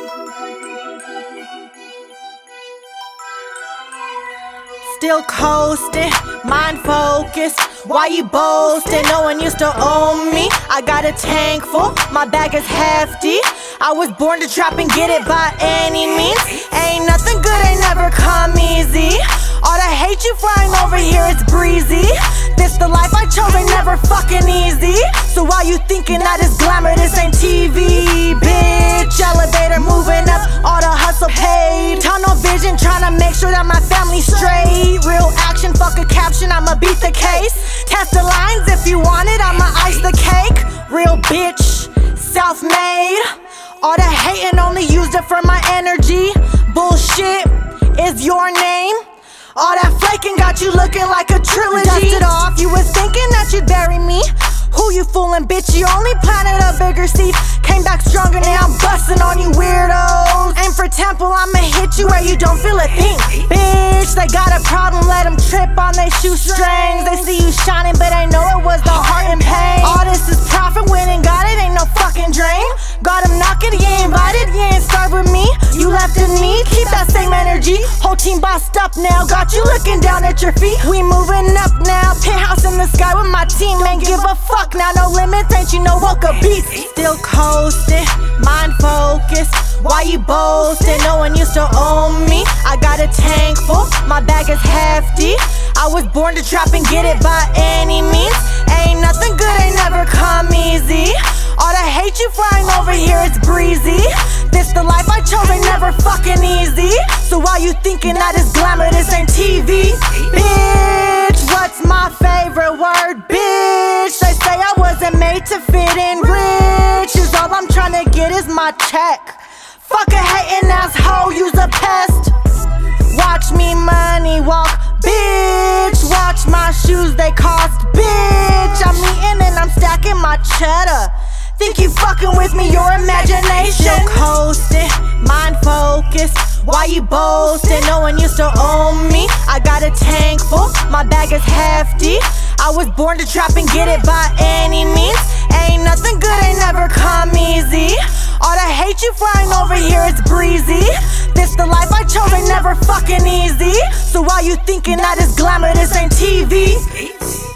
Still coasting, mind focused. Why you boasting, knowing you still own me? I got a tank full, my bag is hefty. I was born to trap and get it by any means. Ain't nothing good, ain't never come easy. All the hate you flying over here, it's breezy. This the life I chose, ain't never fucking easy. So while you thinking that is glamour, this ain't TV, bitch. Elevator moving up, all the hustle paid. Tunnel vision, trying to make sure that my family's straight. Real action, fuck a caption, I'ma beat the case. Test the lines if you want it, I'ma ice the cake. Real bitch, self-made. All the hating only used it for my energy. Bullshit is your name. All that flaking got you looking like a trilogy. Dusted off, you was thinking that you'd bury me. Who you fooling, bitch? You only planted a bigger seed. Came back stronger, now I'm busting on you weirdos. Aim for temple, I'ma hit you where you don't feel a thing. Bitch, they got a problem, let them trip on their shoestrings. They see you shining, but they know it was the heart and pain. All this is profit, winning, got it, ain't no fucking drain. Got him knocking, you ain't invited, you ain't starved with me. You left in me, keep that same energy. Whole team bossed up now, got you looking down at your feet. We moving up now, penthouse in the sky with my team. Ain't give a fuck now, no limits, ain't you no woke up beast. Still coasting, mind focused. Why you boasting, knowing you still own me? I got a tank full, my bag is hefty. I was born to trap and get it by any means. Ain't nothing good, ain't never come easy. All the hate you flying over here, it's breezy. This the life I chose, ain't never fucking easy. So while you thinking that is glamour, this ain't TV. Bitch, what's my favorite word? Bitch, they say I wasn't made to fit in. Rich is all I'm trying to get is my check. Fuck a hating asshole, you's a pest. Watch me money walk, bitch. Watch my shoes, they cost, bitch. I'm eating and I'm stacking my cheddar. Think you fucking with me, your imagination. Still coasting, mind focused. Why you boasting, knowing you still own me? I got a tank full, my bag is hefty. I was born to trap and get it by any means. Ain't nothing good, ain't never come easy. All the hate you flying over here, it's breezy. This the life I chose, ain't never fucking easy. So while you thinking that is glamour, this ain't TV.